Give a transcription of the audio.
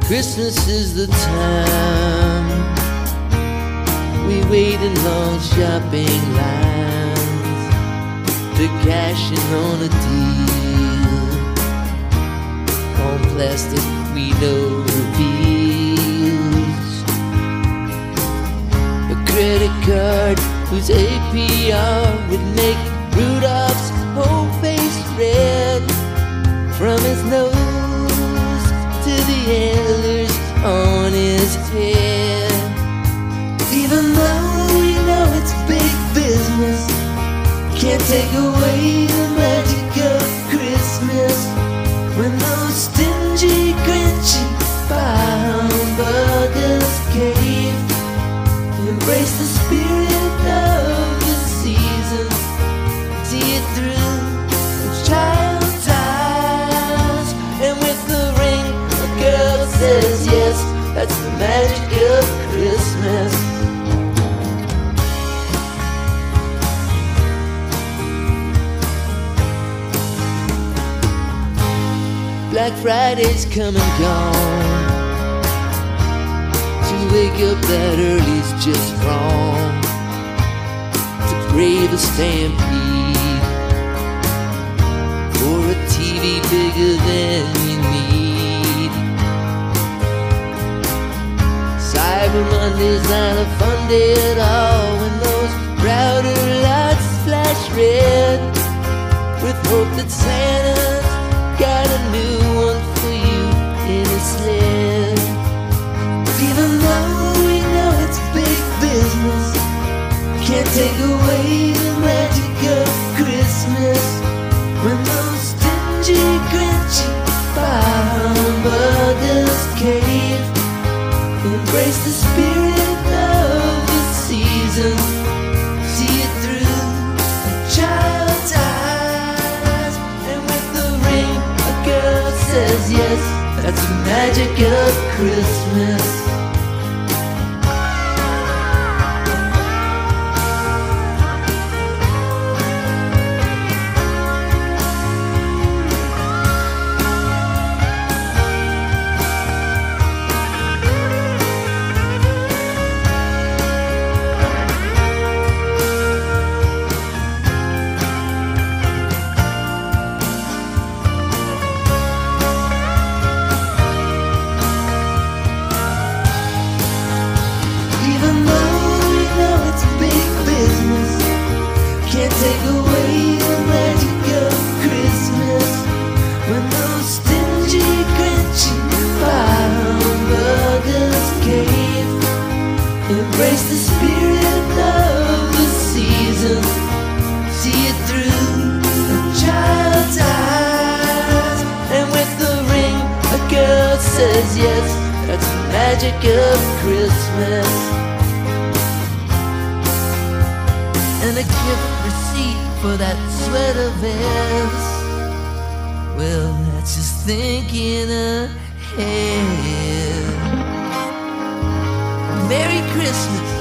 Christmas is the time we wait in long shopping lines to cash in on a deal on plastic we know reveals a credit card whose APR would make Rudolph's whole face red from his nose to the antlers on his head. Even though we know it's big business, can't take away the magic of Christmas. When those stingy, grinchy hamburgers cave, embrace the spirit of the season, see it through the child's eyes, and with the ring a girl says yes, that's the magic of Christmas. Black Friday's come and gone. To wake up that early's just wrong. To brave a stampede for a TV bigger than you need. Cyber Monday's not a fun day at all when those router lights flash red with hope that Santa's got a new one for you in his sled. Even though we know it's big business, can't take away the magic of Christmas. When those stingy, grinchy hamburgers cave, embrace the spirit of the season, see it through a child's eyes, and with the ring a girl says yes, that's the magic of Christmas. Can't take away the magic of Christmas. When those stingy, grinchy hamburgers cave, embrace the spirit of the season, see it through a child's eyes, and with the ring a girl says yes, that's the magic of Christmas. And a gift receipt for that sweater vest, well, that's just thinking ahead. Merry Christmas.